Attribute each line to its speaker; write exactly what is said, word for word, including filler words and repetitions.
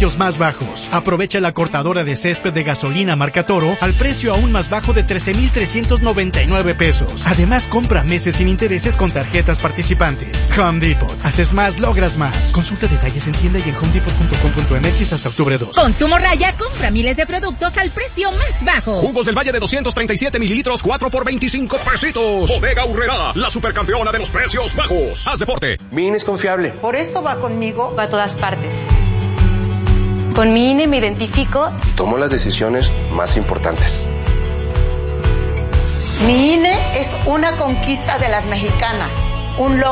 Speaker 1: precios más bajos. Aprovecha la cortadora de césped de gasolina marca Toro al precio aún más bajo de trece mil trescientos noventa y nueve pesos. Además, compra meses sin intereses con tarjetas participantes. Home Depot. Haces más, logras más. Consulta detalles en tienda y en home depot punto com punto m x hasta octubre dos.
Speaker 2: Consumo Raya, compra miles de productos al precio más bajo.
Speaker 3: Jugos del Valle de doscientos treinta y siete mililitros, cuatro por veinticinco pesitos. Bodega Aurrerá, la supercampeona de los precios bajos. Haz deporte.
Speaker 4: Mi I N E es confiable.
Speaker 5: Por eso va conmigo
Speaker 6: a todas partes. Con mi I N E me identifico
Speaker 4: y tomo las decisiones más importantes.
Speaker 5: Mi I N E es una conquista de las mexicanas, un logro